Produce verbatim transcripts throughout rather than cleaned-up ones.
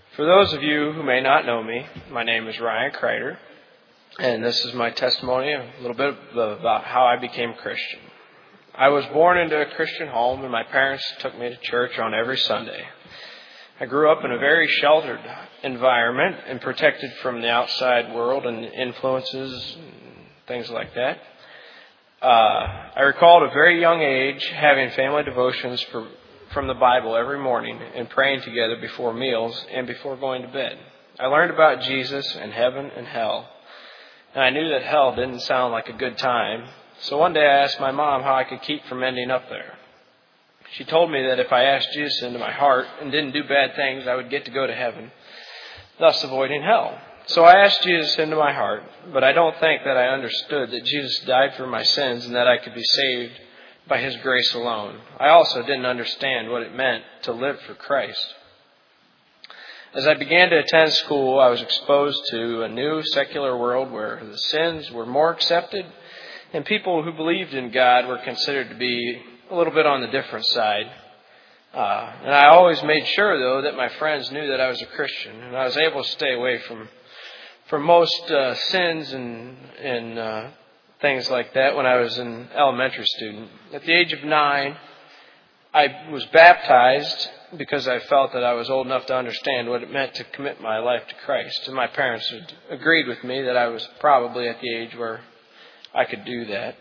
For those of you who may not know me, my name is Ryan Kreider, and this is my testimony, a little bit about how I became Christian. I was born into a Christian home, and my parents took me to church on every Sunday. I grew up in a very sheltered environment and protected from the outside world and influences and things like that. Uh, I recall at a very young age having family devotions for, from the Bible every morning and praying together before meals and before going to bed. I learned about Jesus and heaven and hell, and I knew that hell didn't sound like a good time. So one day I asked my mom how I could keep from ending up there. She told me that if I asked Jesus into my heart and didn't do bad things, I would get to go to heaven, thus avoiding hell. So I asked Jesus into my heart, but I don't think that I understood that Jesus died for my sins and that I could be saved by His grace alone. I also didn't understand what it meant to live for Christ. As I began to attend school, I was exposed to a new secular world where the sins were more accepted and people who believed in God were considered to be a little bit on the different side. Uh, and I always made sure, though, that my friends knew that I was a Christian, and I was able to stay away from from most uh, sins and, and uh, things like that when I was an elementary student. At the age of nine, I was baptized because I felt that I was old enough to understand what it meant to commit my life to Christ. And my parents had agreed with me that I was probably at the age where I could do that.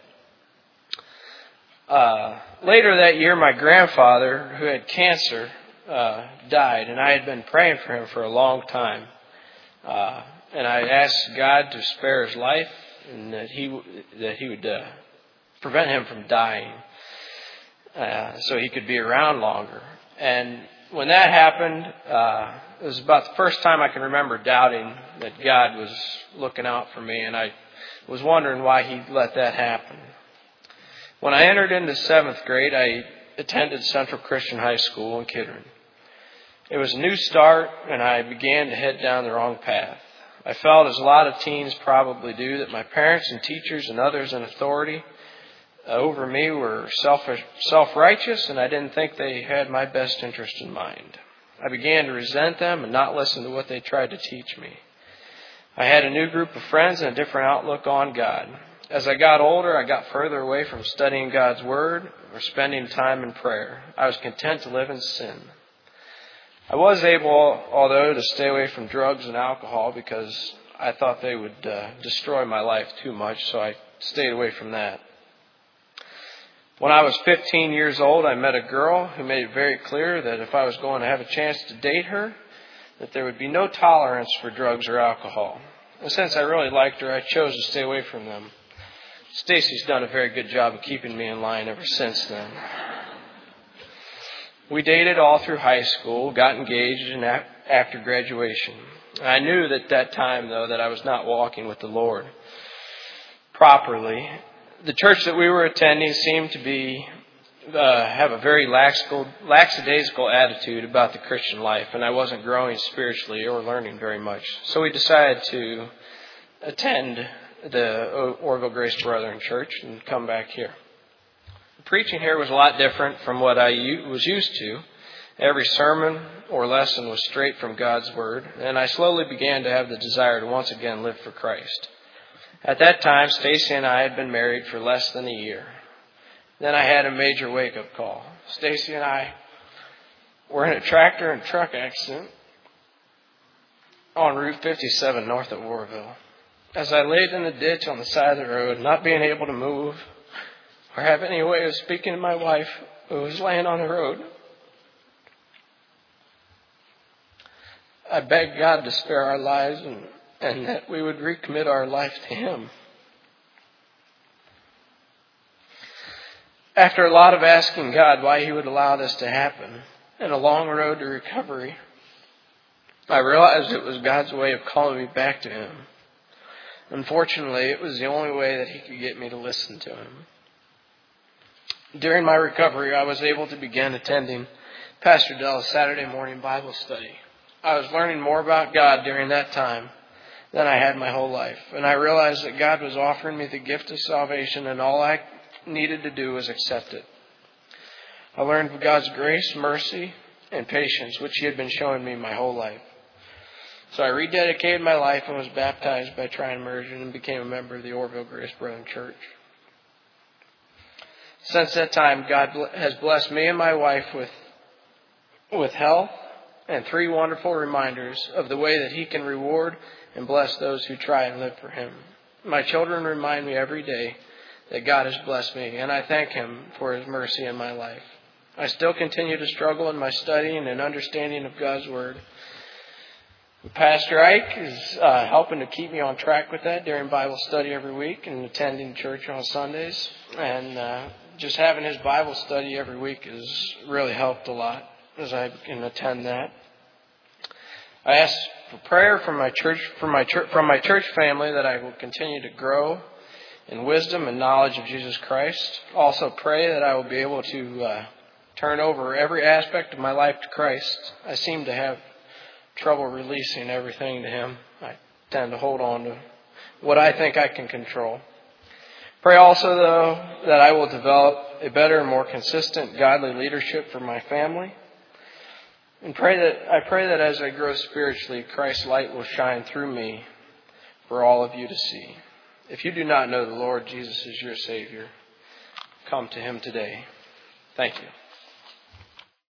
Uh, later that year, my grandfather, who had cancer, uh, died, and I had been praying for him for a long time. Uh, and I asked God to spare his life and that he that he would uh, prevent him from dying, uh, so he could be around longer. And when that happened, uh, it was about the first time I can remember doubting that God was looking out for me, and I was wondering why He let that happen. When I entered into seventh grade, I attended Central Christian High School in Kidron. It was a new start, and I began to head down the wrong path. I felt, as a lot of teens probably do, that my parents and teachers and others in authority uh, over me were selfish, self-righteous, and I didn't think they had my best interest in mind. I began to resent them and not listen to what they tried to teach me. I had a new group of friends and a different outlook on God. As I got older, I got further away from studying God's Word or spending time in prayer. I was content to live in sin. I was able, although, to stay away from drugs and alcohol because I thought they would uh, destroy my life too much, so I stayed away from that. When I was fifteen years old, I met a girl who made it very clear that if I was going to have a chance to date her, that there would be no tolerance for drugs or alcohol. And since I really liked her, I chose to stay away from them. Stacy's done a very good job of keeping me in line ever since then. We dated all through high school, got engaged and after graduation. I knew at that time, though, that I was not walking with the Lord properly. The church that we were attending seemed to be uh, have a very lackadaisical attitude about the Christian life, and I wasn't growing spiritually or learning very much. So we decided to attend the Orville Grace Brethren Church and come back here. Preaching here was a lot different from what I was used to. Every sermon or lesson was straight from God's Word, and I slowly began to have the desire to once again live for Christ. At that time, Stacy and I had been married for less than a year. Then I had a major wake-up call. Stacy and I were in a tractor and truck accident on Route fifty-seven north of Warville. As I laid in the ditch on the side of the road, not being able to move or have any way of speaking to my wife who was laying on the road, I begged God to spare our lives and, and that we would recommit our life to Him. After a lot of asking God why He would allow this to happen and a long road to recovery, I realized it was God's way of calling me back to Him. Unfortunately, it was the only way that He could get me to listen to Him. During my recovery, I was able to begin attending Pastor Dell's Saturday morning Bible study. I was learning more about God during that time than I had my whole life, and I realized that God was offering me the gift of salvation, and all I needed to do was accept it. I learned of God's grace, mercy, and patience, which He had been showing me my whole life. So I rededicated my life and was baptized by Trine Immersion and became a member of the Orville Grace Brethren Church. Since that time, God has blessed me and my wife with, with health and three wonderful reminders of the way that He can reward and bless those who try and live for Him. My children remind me every day that God has blessed me, and I thank Him for His mercy in my life. I still continue to struggle in my studying and understanding of God's Word. Pastor Ike is uh, helping to keep me on track with that during Bible study every week and attending church on Sundays. And uh, just having his Bible study every week has really helped a lot as I can attend that. I ask for prayer from my church, from my church, from my church family that I will continue to grow in wisdom and knowledge of Jesus Christ. Also pray that I will be able to uh, turn over every aspect of my life to Christ. I seem to have trouble releasing everything to Him. I tend to hold on to what I think I can control. Pray also, though, that I will develop a better and more consistent godly leadership for my family. And pray that I pray that as I grow spiritually, Christ's light will shine through me for all of you to see. If you do not know the Lord Jesus as your Savior, come to Him today. Thank you.